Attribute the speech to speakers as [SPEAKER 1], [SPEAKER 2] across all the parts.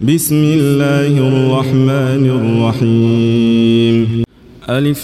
[SPEAKER 1] بسم الله الرحمن الرحيم. ألف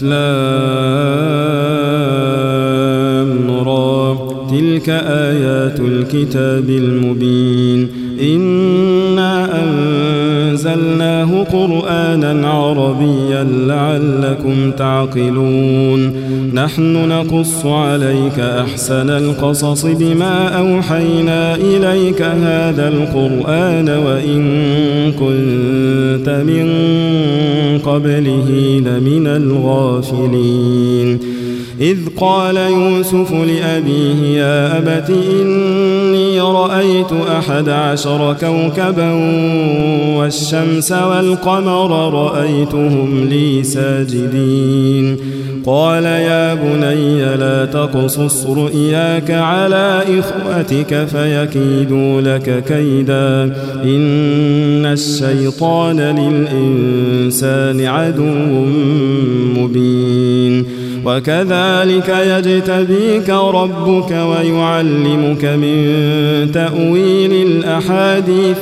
[SPEAKER 1] لام را تلك آيات الكتاب المبين. إنا أنزلناه قرآنا عربيا لعلكم تعقلون. نحن نقص عليك أحسن القصص بما أوحينا إليك هذا القرآن وإن كنت من قبله لمن الغافلين. إذ قال يوسف لأبيه يا أبت إني رأيت 11 كوكبا والشمس والقمر رأيتهم لي ساجدين. قال يا بني لا تقصص رؤياك على إخوتك فيكيدوا لك كيدا إن الشيطان للإنسان عدو مبين. وكذلك يجتبيك ربك ويعلمك من تأويل الأحاديث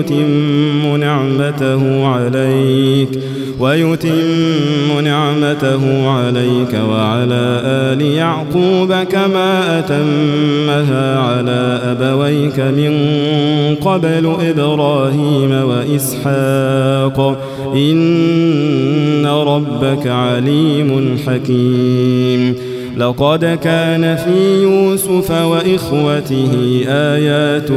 [SPEAKER 1] ويتم نعمته عليك وعلى آل يعقوب كما أتمها على أبويك من قبل إبراهيم وإسحاق إن ربك عليم حكيم. لقد كان في يوسف وإخوته آيات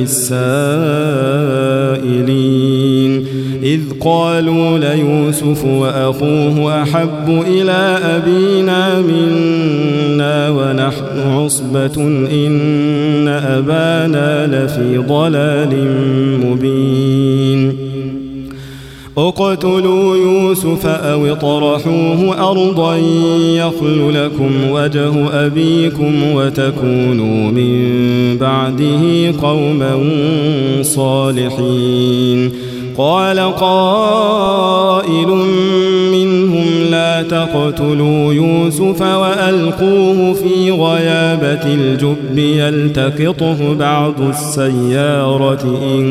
[SPEAKER 1] للسائلين إذ قالوا ليوسف وأخوه أحب إلى أبينا منا ونحن عصبة إن أبانا لفي ضلال مبين. اقتلوا يوسف أو اطرحوه أرضا يخل لكم وجه أبيكم وتكونوا من بعده قوما صالحين. قال قائل منهم لا تقتلوا يوسف وألقوه في غيابة الجب يلتقطه بعض السيارة إن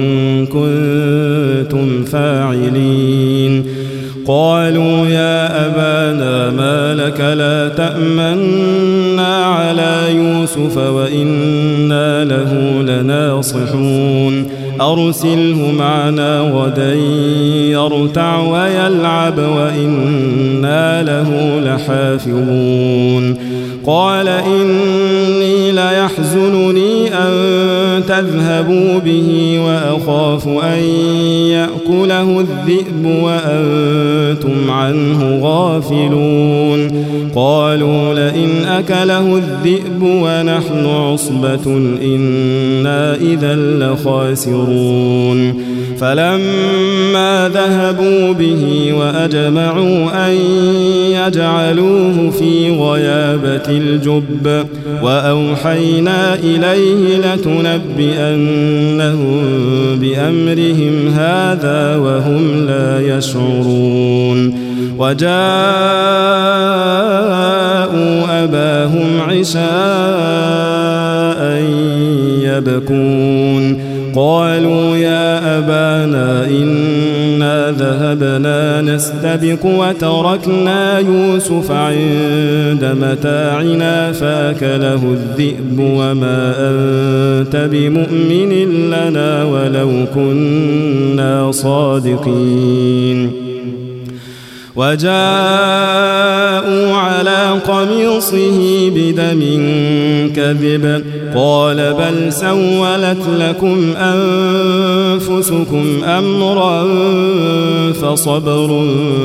[SPEAKER 1] كنتم فاعلين. قالوا يا أبانا ما لك لا تأمنا على يوسف وإنا له لناصحون. أرسله معنا غدا يرتع ويلعب وإنا له لحافظون. قال إني ليحزنني أن تذهبوا به وأخاف أن يأكله الذئب وأنتم عنه غافلون. قالوا لئن أكله الذئب ونحن عصبة إنا إذا لخاسرون. فلما ذهبوا به وأجمعوا أن يجعلوه في غيابة الجب وأوحينا إليه لتنبئنهم بأمرهم هذا وهم لا يشعرون. وجاءوا أباهم عشاء يبكون. قالوا يا أبانا إنا ذهبنا نستبق وتركنا يوسف عند متاعنا فأكله الذئب وما أنت بمؤمن لنا ولو كنا صادقين. وجاءوا على قميصه بدم كذب قال بل سولت لكم أنفسكم أمرا فصبر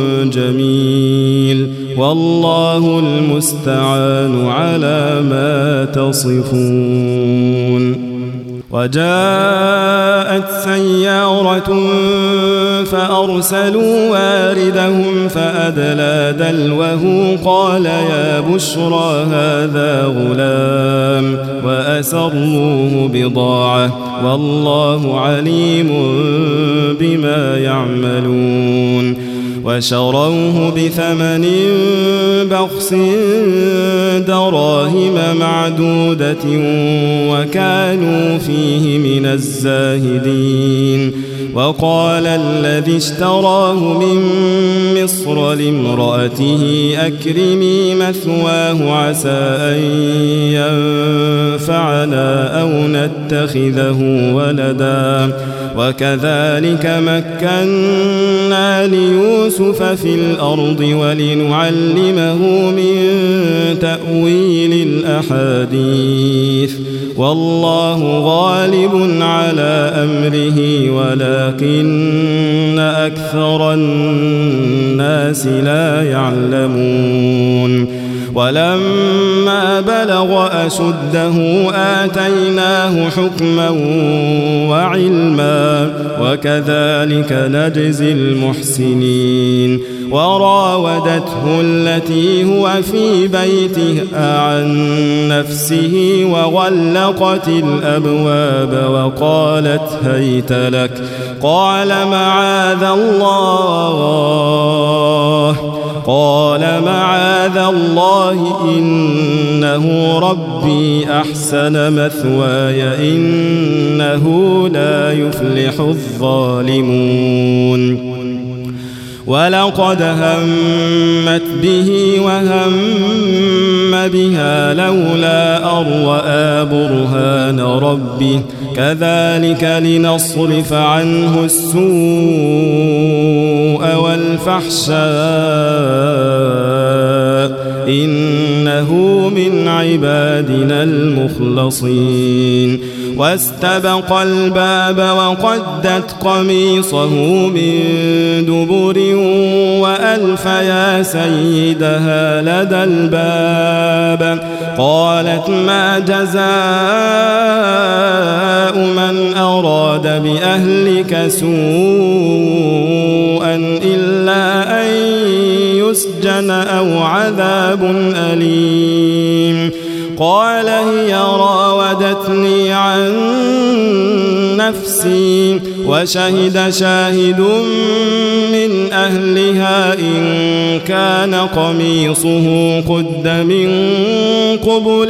[SPEAKER 1] جميل والله المستعان على ما تصفون. وجاءت سيارة فأرسلوا واردهم فأدلى دلوه قال يا بشرى هذا غلام وأسروه بضاعة والله عليم بما يعملون. وشروه بثمن بخس دراهم معدودة وكانوا فيه من الزاهدين. وقال الذي اشتراه من مصر لامرأته أكرمي مثواه عسى أن ينفعنا أو نتخذه ولدا وكذلك مكنا ليوسف في الأرض ولنعلمه من تأويل الأحاديث والله غالب على أمره ولكن أكثر الناس لا يعلمون ولما بلغ أشده آتيناه حكما وعلما وكذلك نجزي المحسنين وراودته التي هو في بيتها عن نفسه وغلقت الأبواب وقالت هيت لك قال معاذ الله إنه ربي أحسن مثواي إنه لا يفلح الظالمون ولقد همت به وهم بها لولا أن رأى برهان ربه كذلك لنصرف عنه السوء والفحشاء إنه من عبادنا المخلصين واستبق الباب وقدت قميصه من دبر وألف يا سيدها لدى الباب قالت ما جزاء من أراد بأهلك سوءا إلا أن يسجن أو عذاب أليم قال هي راودتني عن نفسي وشهد شاهد من أهلها إن كان قميصه قد من قبل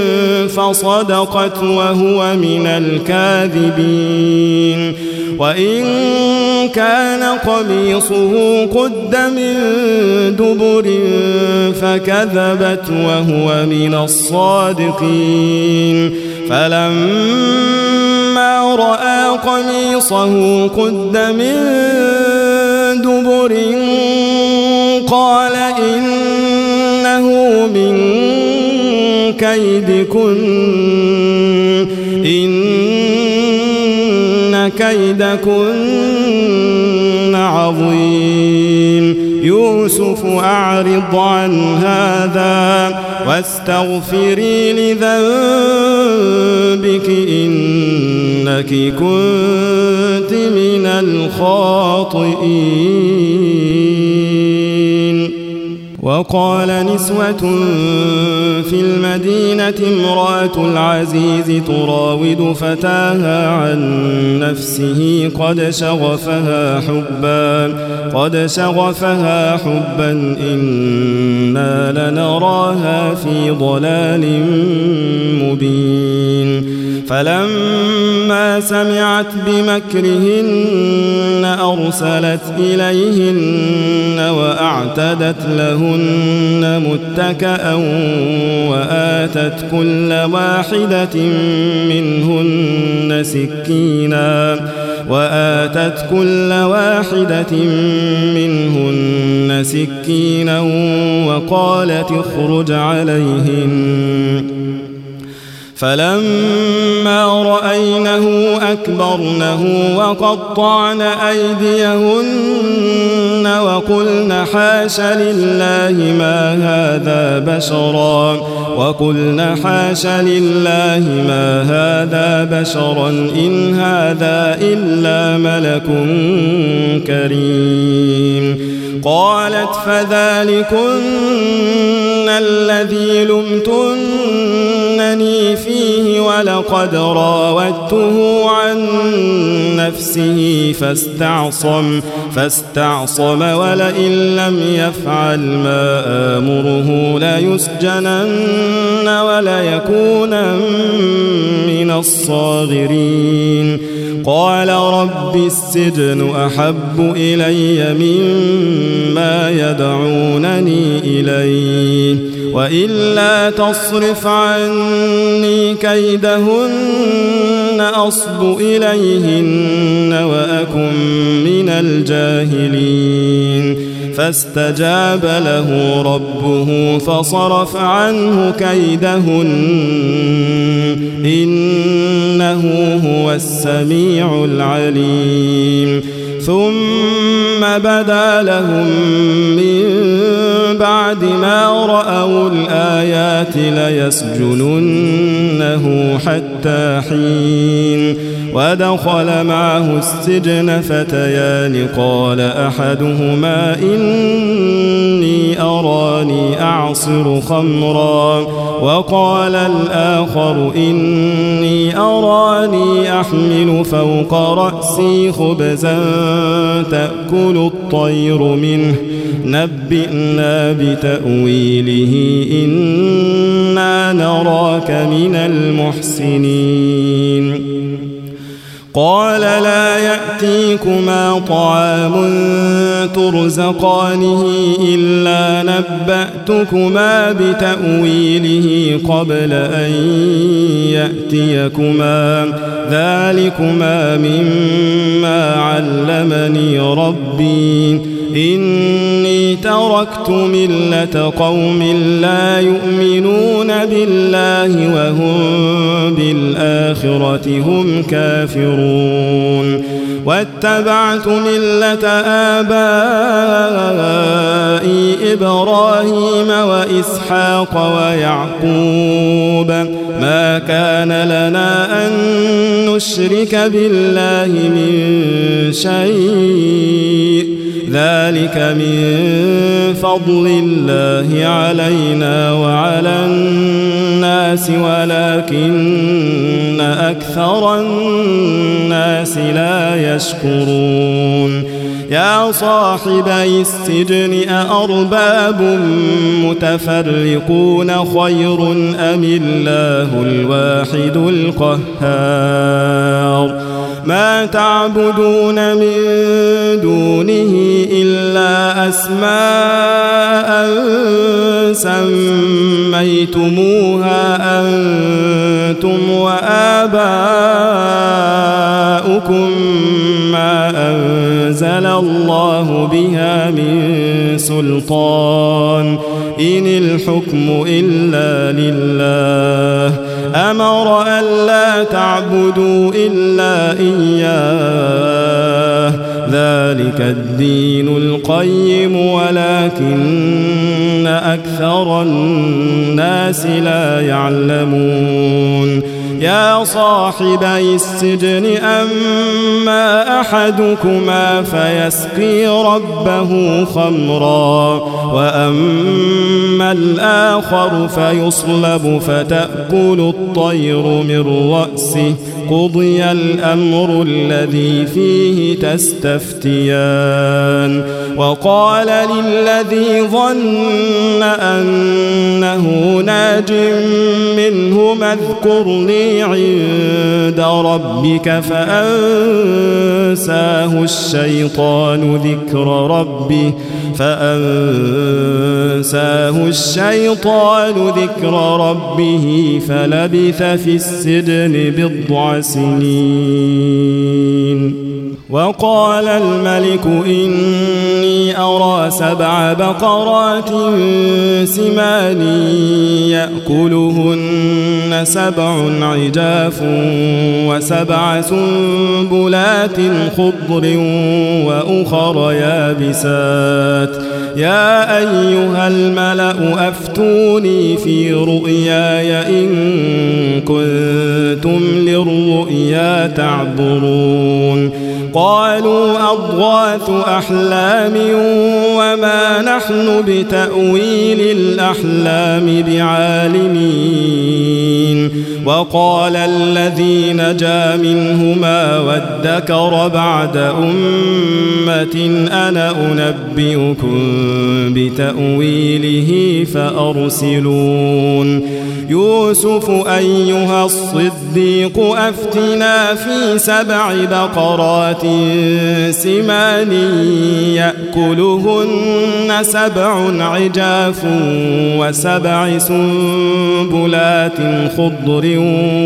[SPEAKER 1] فصدقت وهو من الكاذبين وإن كان قميصه قد من دبر فكذبت وهو من الصادقين فلما رأى قميصه قد من دبر قال إنه من كيدكن إن كيدكن عظيم يوسف أعرض عن هذا واستغفري لذنبك إنك كنت من الخاطئين وقال نسوة في المدينة امرأة العزيز تراود فتاها عن نفسه قد شغفها حبا إنا لنراها في ضلال مبين فلما سمعت بمكرهن أرسلت إليهن وأعتدت لهن متكأ وآتت كل واحدة منهن سكينا وقالت اخرج عليهن فلما رأينه أكبرنه وقطعن أيديهن وقلن حاش لله ما هذا بشرا إن هذا إلا ملك كريم قالت فذلكن الذي لمتنني فيه ولقد راودته عن نفسه فاستعصم ولئن لم يفعل ما آمره ليسجنن وليكونن من الصاغرين قال رب السجن أحب إلي مما يدعونني إليه وإلا تصرف عني كيدهن أصب إليهن وأكن من الجاهلين فاستجاب له ربه فصرف عنه كيدهن إنه هو السميع العليم ثم بدا لهم من بعد ما رأوا الآيات ليسجننه حتى حين ودخل معه السجن فتيان قال أحدهما إني أراني أعصر خمرا وقال الآخر إني أراني أحمل فوق رأسي خبزا تأكل الطير منه نبئنا بتأويله إنا نراك من المحسنين قال لا يأتيكما طعام ترزقانه إلا نبأتكما بتأويله قبل أن يأتيكما ذلكما مما علمني ربي إني تركت ملة قوم لا يؤمنون بالله وهم بالآخرة هم كافرون واتبعت ملة آبائي إبراهيم وإسحاق ويعقوب ما كان لنا أن نشرك بالله من شيء ذلك من فضل الله علينا وعلى الناس ولكن أكثر الناس لا يشكرون يا صاحبي السجن أأرباب متفرقون خير أم الله الواحد القهار ما تعبدون من دونه إلا أسماء سميتموها أنتم وآباؤكم ما أنزل الله بها من سلطان إن الحكم إلا لله أمر ألا تعبدوا إلا إياه ذلك الدين القيم ولكن أكثر الناس لا يعلمون يا صاحبي السجن أما أحدكما فيسقي ربه خمرا وأما الآخر فيصلب فتأكل الطير من رأسه قضي الأمر الذي فيه تستفتيان وقال للذي ظن أنه ناج منهما اذكرني عند ربك فأنساه الشيطان ذكر ربه فلبث في السجن بضع سنين وقال الملك إني أرى 7 بقرات سمان يأكلهن 7 عجاف و7 سنبلات خضر وأخر يابسات يا أيها الملأ أفتوني في رؤياي إن كنتم للرؤيا تعبرون قالوا أضغاث أحلام وما نحن بتأويل الأحلام بعالمين وقال الذي نجا منهما وادكر بعد أمة أنا أنبئكم بتأويله فأرسلون يوسف أيها الصديق أفتنا في 7 بقرات سمان يأكلهن 7 عجاف و7 سنبلات خضر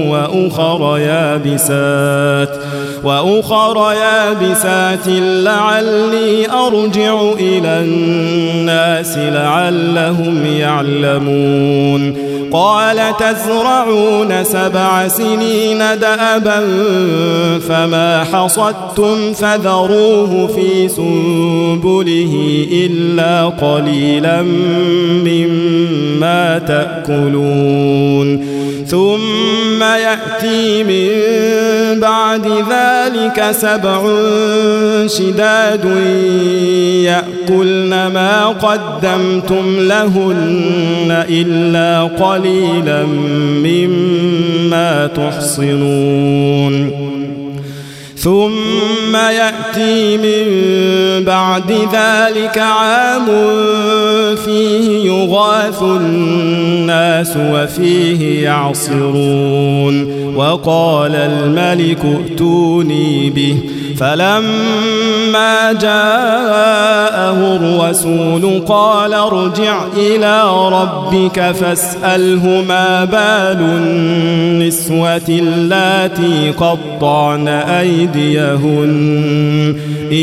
[SPEAKER 1] وأخر يابسات لعلي أرجع إلى الناس لعلهم يعلمون قال تزرعون 7 سنين دأبا فما حصدتم فذروه في سنبله إلا قليلا مما تأكلون ثم يأتي من بعد ذلك 7 شداد يأكلن ما قدمتم لهن إلا قليلا مما تحصنون ثم يأتي من بعد ذلك عام فيه يغاث الناس وفيه يعصرون وقال الملك ائتوني به فلما جاءه الرسول قال ارجع إلى ربك فاسأله ما بال النسوة اللاتي قطعن أيديهن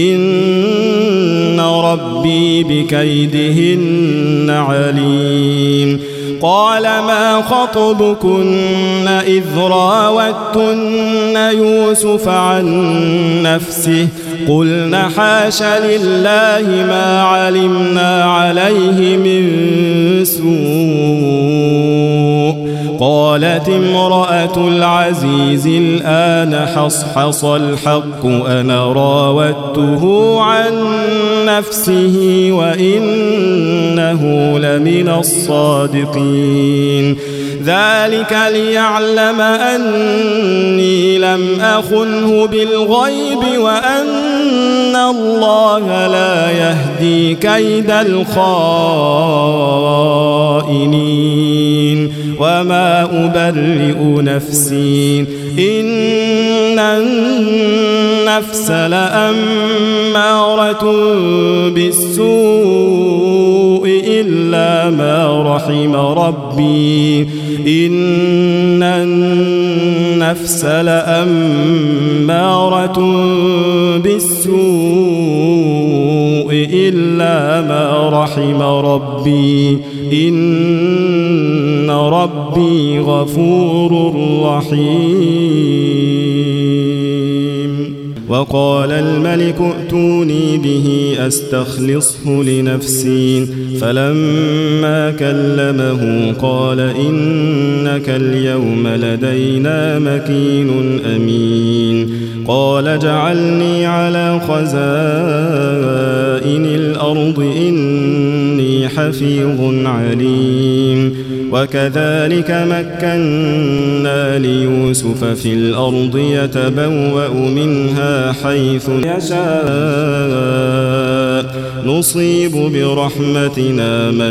[SPEAKER 1] إن ربي بكيدهن عليم قال ما خطبكن إذ راوتن يوسف عن نفسه قلنا حاش لله ما علمنا عليه من سوء قالت امرأة العزيز الآن حصحص الحق أنا راودته عن نفسه وإنه لمن الصادقين ذلك ليعلم أني لم أخنه بالغيب وأن الله لا يهدي كيد الخائنين وما أبرئ نفسي إن النفس لأمارة بالسوء إلا ما رحم ربي إن النفس لأمارة بالسوء إلا ما رحم ربي إن ربي غفور رحيم وقال الملك ائتوني به أستخلصه لنفسي فلما كلمه قال إنك اليوم لدينا مكين أمين قال اجعلني على خزائن الأرض إني حفيظ عليم وكذلك مكنا ليوسف في الأرض يتبوأ منها حيث يشاء نصيب برحمتنا من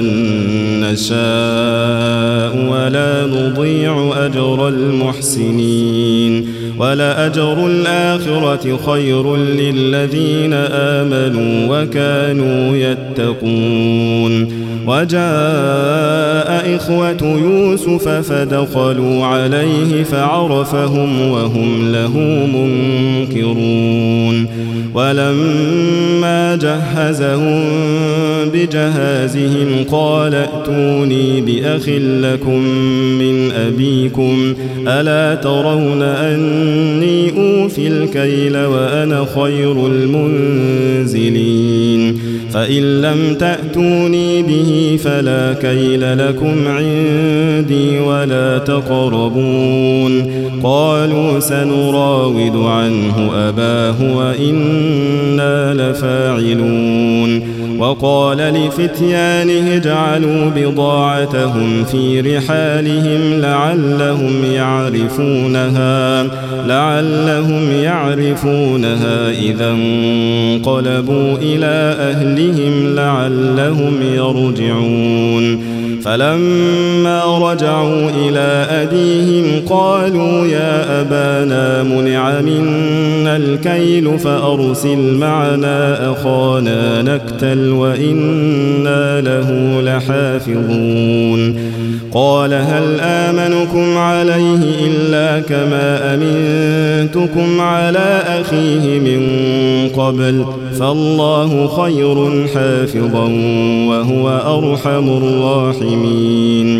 [SPEAKER 1] نشاء ولا نضيع أجر المحسنين ولأجر الآخرة خير للذين آمنوا وكانوا يتقون وجاء إخوة يوسف فدخلوا عليه فعرفهم وهم له منكرون ولما جهزهم بجهازهم قال ائتوني بأخ لكم من أبيكم ألا ترون أني أوفي الكيل وأنا خير المنزلين فإن لم تأتوني به فلا كيل لكم عندي ولا تقربون. قالوا سنراود عنه أباه وإنا لفاعلون. وقال لفتيانه اجعلوا بضاعتهم في رحالهم لعلهم يعرفونها إذا انقلبوا إلى أهلهم لعلهم يرجعون. فلما رجعوا إلى أبيهم قالوا يا أبانا منع منا الكيل فأرسل معنا أخانا نكتل وإنا له لحافظون. قال هل آمنكم عليه إلا كما أمنتكم على أخيه من قبل فالله خير حافظا وهو أرحم الراحمين.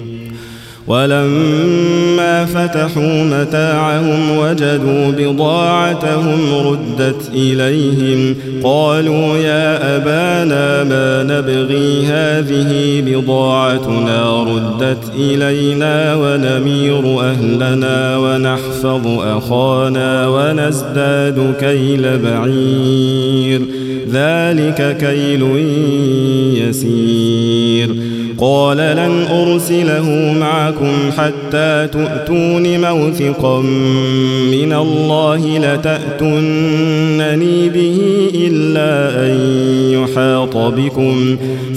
[SPEAKER 1] ولما فتحوا متاعهم وجدوا بضاعتهم ردت إليهم قالوا يا أبانا ما نبغي هذه بضاعتنا ردت إلينا ونمير أهلنا ونحفظ أخانا ونزداد كيل بعير ذلك كيل يسير. قال لن أرسله معكم حتى تؤتون موثقا من الله لتأتونني به إلا أن يحاط بكم.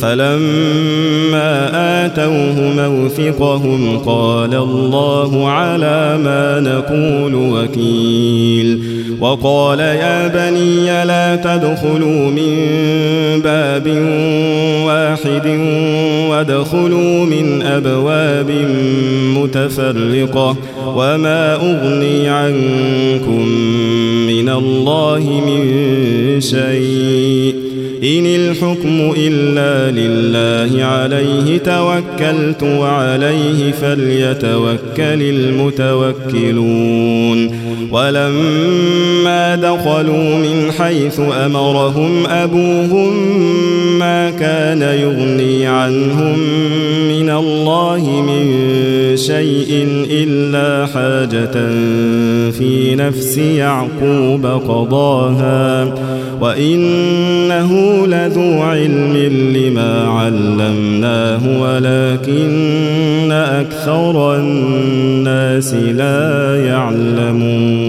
[SPEAKER 1] فلما آتوه موثقهم قال الله على ما نقول وكيل. وقال يا بني لا تدخلوا من باب واحد وادخلوا من أبواب متفرقة وما أغني عنكم من الله من شيء إن الحكم إلا لله عليه توكلت وعليه فليتوكل المتوكلون. ولما دخلوا من حيث أمرهم أبوهم ما كان يغني عنهم من الله من شيء إلا حاجة في نفس يعقوب قضاها وإنه لذو علم لما علمناه ولكن أكثر الناس لا يعلمون.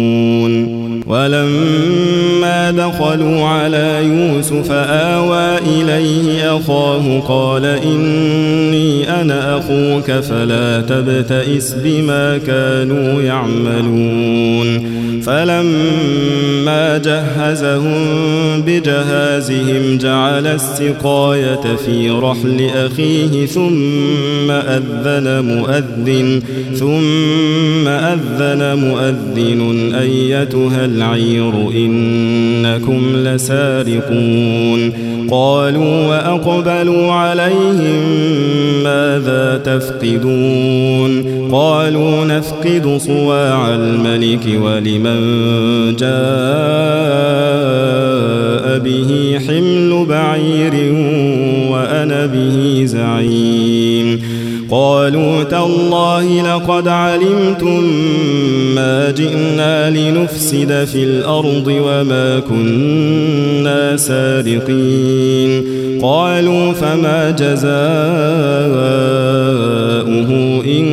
[SPEAKER 1] ولما دخلوا على يوسف آوى إليه أخاه قال إني أنا أخوك فلا تبتئس بما كانوا يعملون. فلما جهزهم بجهازهم جعل السقاية في رحل أخيه ثم أذن مؤذن أيتها العير إنكم لسارقون. قالوا وأقبلوا عليهم ماذا تفقدون؟ قالوا نفقد صواع الملك ولمن جاء به حمل بعير وأنا به زعيم. قالوا تالله لقد علمتم ما جئنا لنفسد في الأرض وما كنا سارقين. قالوا فما جزاؤه إن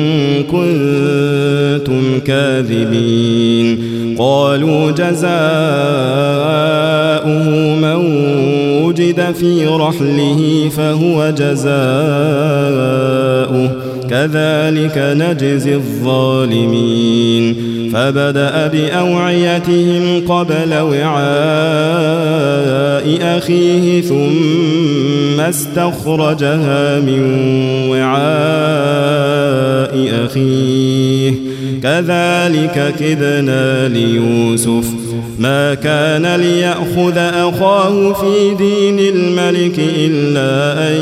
[SPEAKER 1] كنتم كاذبين. قالوا جزاؤه من وجد في رحله فهو جزاؤه كذلك نجزي الظالمين. فبدأ بأوعيتهم قبل وعاء أخيه ثم استخرجها من وعاء أخيه كذلك كدنا ليوسف ما كان ليأخذ أخاه في دين الملك إلا أن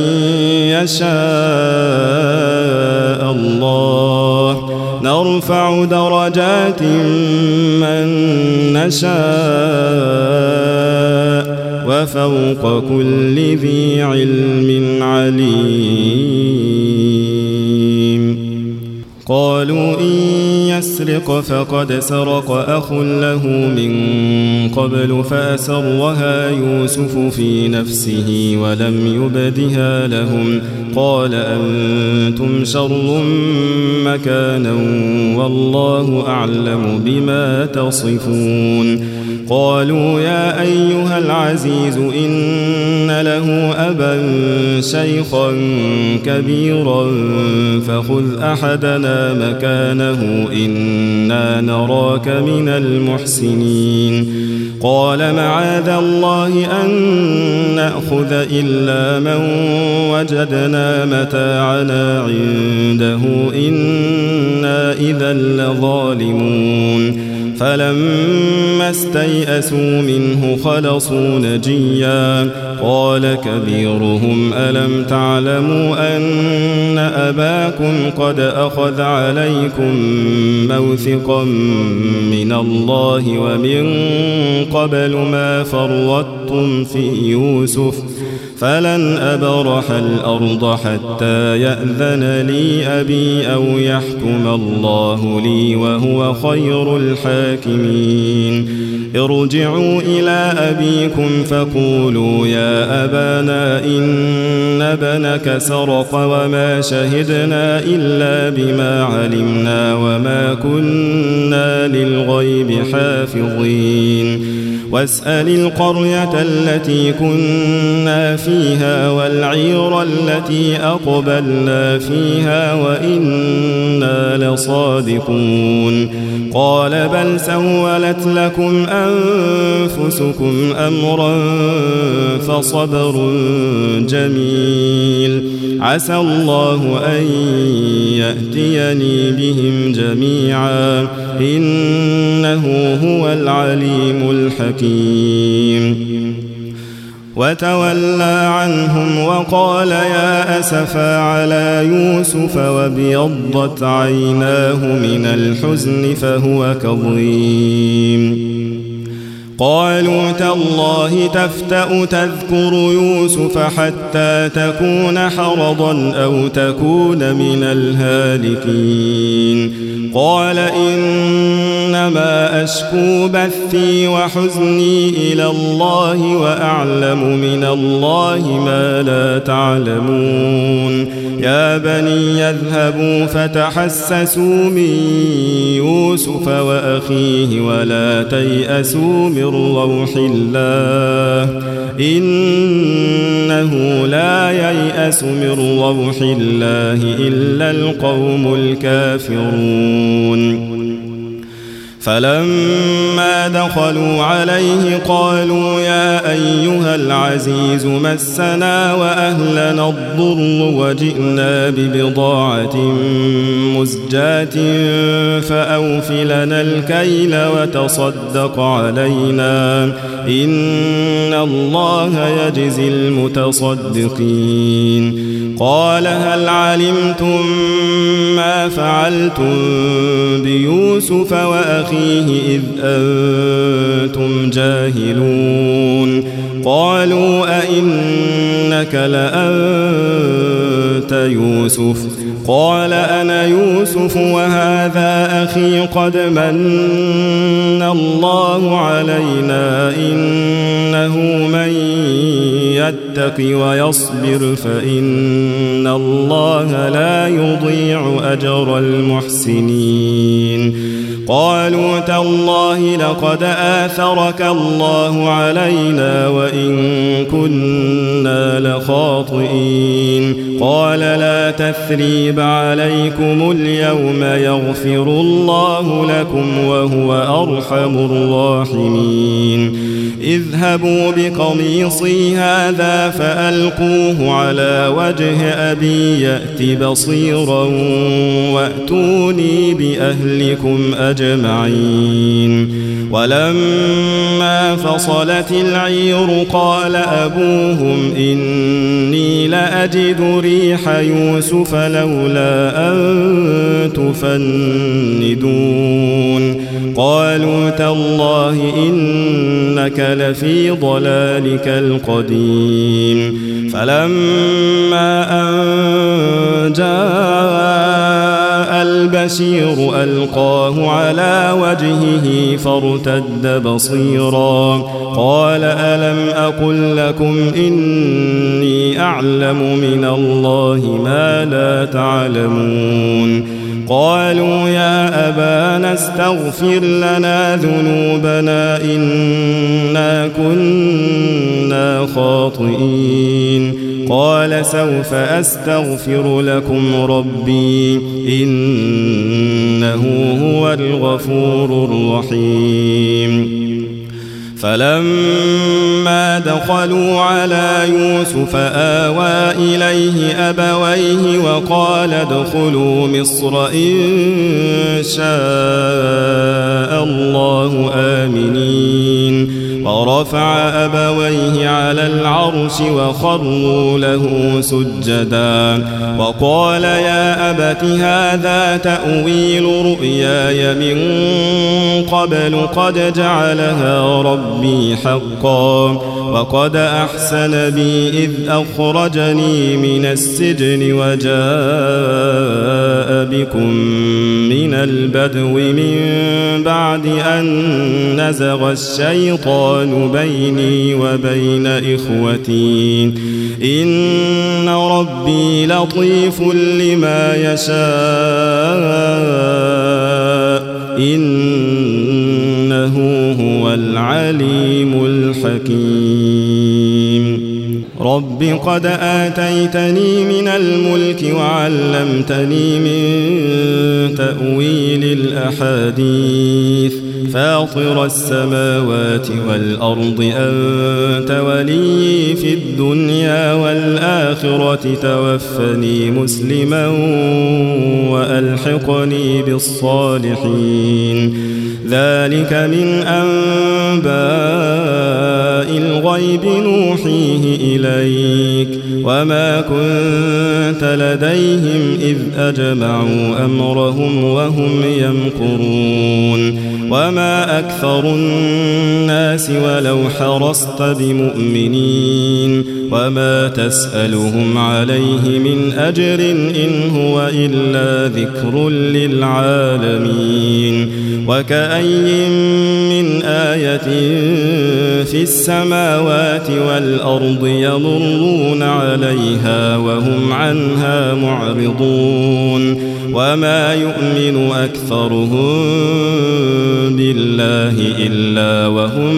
[SPEAKER 1] يشاء الله نرفع درجات من نشاء وفوق كل ذي علم عليم. قالوا إن يسرق فقد سرق أخ له من قبل فأسرها يوسف في نفسه ولم يبدها لهم قال أنتم شر مكانا والله أعلم بما تصفون. قالوا يا أيها العزيز إن له أبا شيخا كبيرا فخذ أحدنا مكانه إنا نراك من المحسنين. قال معاذ الله أن نأخذ إلا من وجدنا متاعنا عنده إنا إذا لظالمون. فلما استيئسوا منه خلصوا نجيا قال كبيرهم ألم تعلموا أن أباكم قد أخذ عليكم موثقا من الله ومن قبل ما فرطتم في يوسف فلن أبرح الأرض حتى يأذن لي أبي أو يحكم الله لي وهو خير الحاكمين. ارجعوا إلى أبيكم فقولوا يا أبانا إن ابنك سرق وما شهدنا إلا بما علمنا وما كنا للغيب حافظين. واسأل القرية التي كنا فيها والعير التي أقبلنا فيها وإنا لصادقون. قال بل سولت لكم أنفسكم أمرا فصبر جميل عسى الله أن يأتيني بهم جميعا إنه هو العليم الحكيم. وتولى عنهم وقال يا أسفا على يوسف وابيضت عيناه من الحزن فهو كظيم. قالوا تالله تفتأ تذكر يوسف حتى تكون حرضا أو تكون من الهالكين. قال إنما أشكو بثي وحزني إلى الله وأعلم من الله ما لا تعلمون. يا بني يذهبوا فتحسسوا من يوسف وأخيه ولا تيأسوا من روح الله إنه لا ييأس من روح الله إلا القوم الكافرون. فلما دخلوا عليه قالوا يا أيها العزيز مسنا وأهلنا الضر وجئنا ببضاعة مزجاة فأوف لنا الكيل وتصدق علينا إن الله يجزي المتصدقين. قال هل علمتم ما فعلتم بيوسف وأخيه إذ أنتم جاهلون؟ قالوا أئنك لأنت يوسف؟ قال أنا يوسف وهذا أخي قد من الله علينا إنه من يتق ويصبر فإن الله لا يضيع أجر المحسنين. قالوا تالله لقد آثرك الله علينا وإن كنا لخاطئين. قال لا تثريب عليكم اليوم يغفر الله لكم وهو أرحم الراحمين. اذهبوا بقميصي هذا فألقوه على وجه أبي يأت بصيرا وأتوني بأهلكم أجمعين. ولما فصلت العير قال أبوهم إني لأجد ريح يوسف لولا أن تفندون. قالوا تالله إنك لفي ضلالك القديم فلما أن جاء البشير ألقاه على وجهه فارتد بصيرا قال ألم أقل لكم إني أعلم من الله ما لا تعلمون قالوا يا أبانا استغفر لنا ذنوبنا إنا كنا خاطئين قال سوف أستغفر لكم ربي إنه هو الغفور الرحيم فلما دخلوا على يوسف آوى إليه أبويه وقال ادخلوا مصر إن شاء الله آمنين ورفع أبويه على العرش وخروا له سجدا وقال يا أبت هذا تأويل رؤياي من قبل قد جعلها ربي حقا وقد أحسن بي إذ أخرجني من السجن وجاء بكم من البدو من بعد أن نزغ الشيطان بيني وبين إخوتي إن ربي لطيف لما يشاء إنه هو العليم الحكيم رب قد آتيتني من الملك وعلمتني من تأويل الأحاديث فاطر السماوات والأرض أنت ولي في الدنيا والآخرة توفني مسلما وألحقني بالصالحين ذلك من أنباء الغيب نوحيه إليك وما كنت لديهم إذ أجمعوا أمرهم وهم يمكرون وما أكثر الناس ولو حرصت بمؤمنين وما تسألهم عليه من أجر إن هو إلا ذكر للعالمين وكأي من آية في السماوات والأرض يمرون عليها وهم عنها معرضون وما يؤمن أكثرهم بالله إلا وهم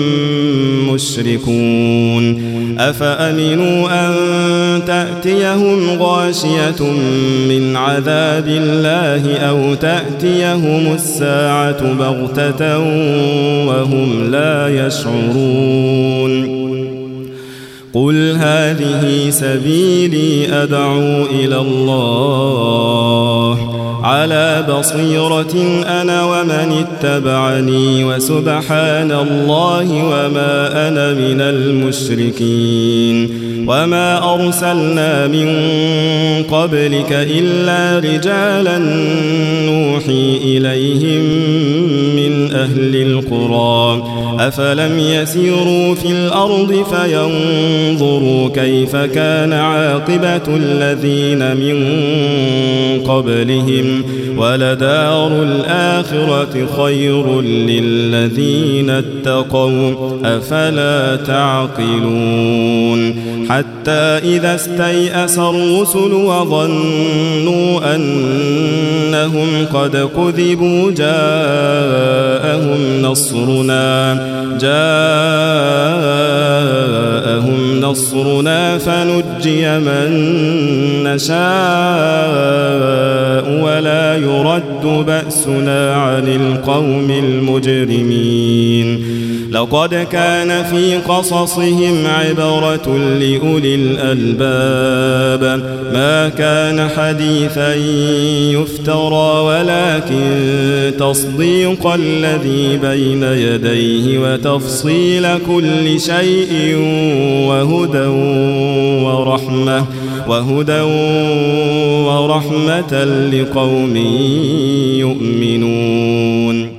[SPEAKER 1] مشركون أفأمنوا أن تأتيهم غاشية من عذاب الله أو تأتيهم الساعة بغتة وهم لا يشعرون قل هذه سبيلي أدعو إلى الله على بصيرة أنا ومن اتبعني وسبحان الله وما أنا من المشركين وما أرسلنا من قبلك إلا رجالا نوحي إليهم من أهل القرى أفلم يسيروا في الأرض فينظروا كيف كان عاقبة الذين من قبلهم ولدار الآخرة خير للذين اتقوا أفلا تعقلون حتى إذا استيأس الرسل وظنوا أنهم قد كذبوا جاءهم نصرنا فنجي من نشاء ولا يرد بأسنا عن القوم المجرمين لقد كان في قصصهم عبرة لأولي الألباب ما كان حديثا يفترى ولكن تصديق الذي بين يديه وتفصيل كل شيء وهدى ورحمة لقوم يؤمنون